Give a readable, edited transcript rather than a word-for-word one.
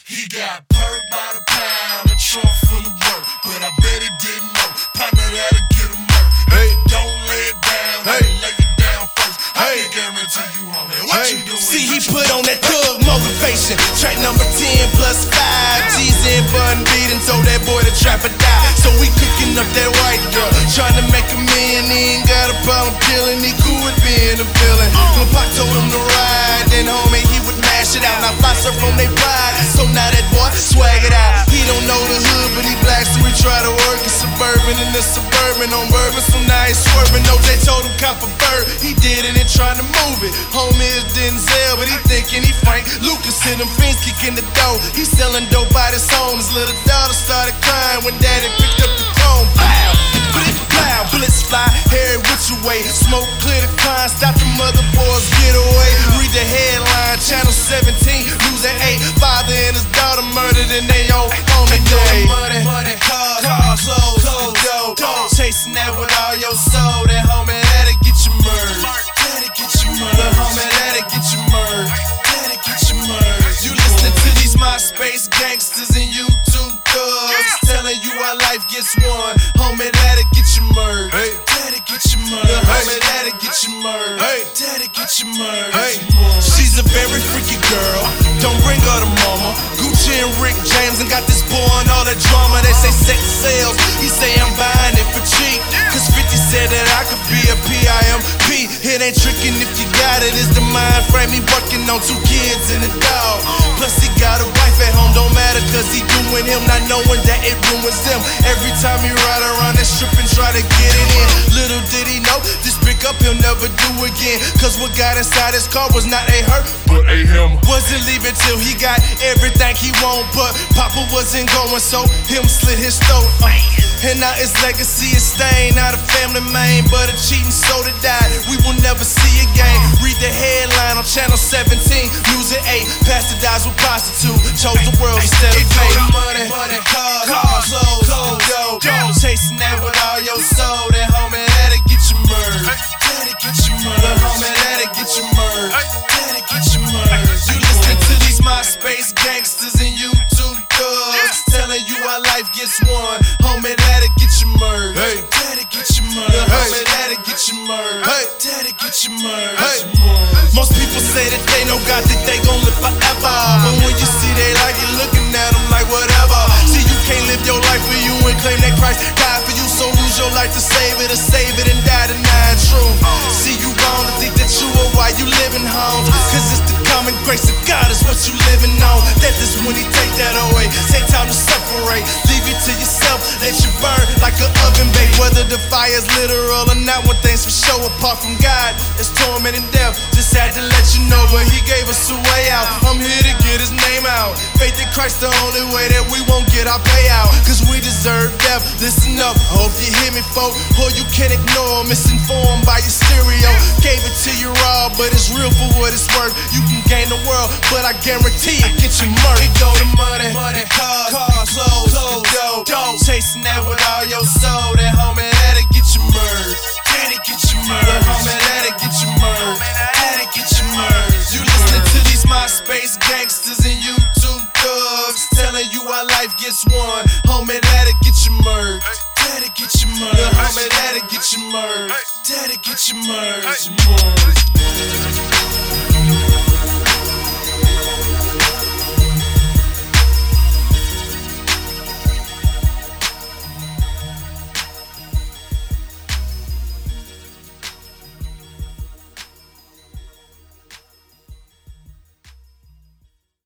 He got perked by the pound, a trunk full of work, but I bet he didn't know. Partner that'll get him murked. Hey, don't lay it down, hey, lay it down first. I can guarantee you, homie, what you doing? See, he put on that thug motivation. Track number 10 plus 5. G's in button beating, told that boy to trap or die. So we cooking up that white girl, trying to make a man. He ain't got a problem killing, he cool with being a villain. When Pac told him to ride, then homie, he would mash it out. Now fly surf on they pride, so now that boy swag it out. He don't know the hood, but he black, so he try to work in suburban. And the suburban on bourbon, so now he's swerving. OJ told him cop a bird, he did it and trying to move it. Homie is Denzel, but he thinking he Frank Lucas. And them fiends kicking the dough, he selling dope by his home. His little daughter started crying when daddy picked up the chrome. Pow, plow, bullets fly, hair which way. Smoke clear the crime, stop the mother boys get away. Read the headline, channel 17, losing 8. Father and his daughter murdered and they on the day. Money, cars, clothes, dope. Chasing that with all your soul. That homie, that'll get you murdered. That'll get you murdered. The homie, that'll get you murdered. That'll get you murdered. You listening to these MySpace gangsters and YouTube thugs telling you how life gets won. Homie, that'll get you murdered. That'll get you murdered. Homie, that'll get you murdered. That'll get you murdered. She's a very freaky girl. Don't bring her to mama. Gucci and Rick James and got this boy and all that drama. They say sex sells. He say I'm buying it for cheap. Cause 50 said that I could be a PIMP. It ain't tricking if you got it. It's the mind frame. He working on 2 kids and a dog. Plus he got a wife at home. Don't matter cause he doing him, not knowing that it ruins him. Every time he ride around that strip and try to get it in. Little did he know, this pick up he'll never do again. Cause what got inside his car was not a her, but a him. Wasn't leaving till he got everything he want. But Papa wasn't going, so him slit his throat. And now his legacy is stained. Not a family man, but a cheating soul that died we will never see again. Read the headline on channel 17, music 8. Pastor dies with prostitute, chose the world instead of fame. Money, cars, clothes, dope. Chasing that with all your soul. That homie, that'll get you murdered. That'll get you murdered. The homie, that'll get you murdered. That'll get you murdered. You listen to these MySpace gangsters and YouTube thugs telling you how life gets won. Homie, that'll get you murdered. That'll get you murdered. Homie, that'll get you murdered. That'll get you murdered. Most people say that they know God, that they gon' live forever. But when you see they like you looking at them like whatever. See, you can't live your life for you and claim that Christ died for you. So lose your life to save it, or save it and die denying truth. See, you wrong to think that you are why you living home. Cause it's the common grace of God is what you living on. Death is when he take that away. Take time to separate, leave you to yourself, let you burn like an oven bake. Whether the fire's literal or not, one thing's for sure, apart from God, it's torment and death. Just had to let you know, but he gave us a way out. I'm here to get his name out. Faith in Christ the only way that we won't get our payout. Cause we deserve death, listen up, hope you hear me folk. Or you can't ignore, misinformed by your stereo. Gave it to you raw, but it's real for what it's worth. You can gain the world, but I guarantee it get you murdered. It go to money, cars, clothes, dope. Chasing that with all your soul. That homie, that'll get you murdered. That'll get you murdered. The homie, that'll get you murdered. That'll get you murdered. You listening to these MySpace gangsters and YouTube thugs telling you how life gets won. Homie, that'll get you murdered. That'll get you murdered. The homie, that'll get you murdered. That'll get you murdered.